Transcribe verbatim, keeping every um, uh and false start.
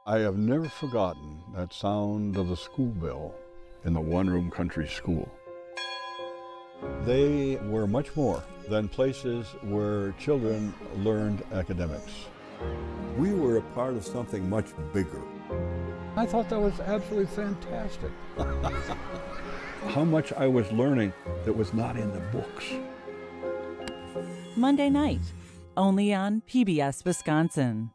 I have never forgotten that sound of the school bell in the one-room country school. They were much more than places where children learned academics. We were a part of something much bigger. I thought that was absolutely fantastic. How much I was learning that was not in the books. Monday night, only on P B S Wisconsin.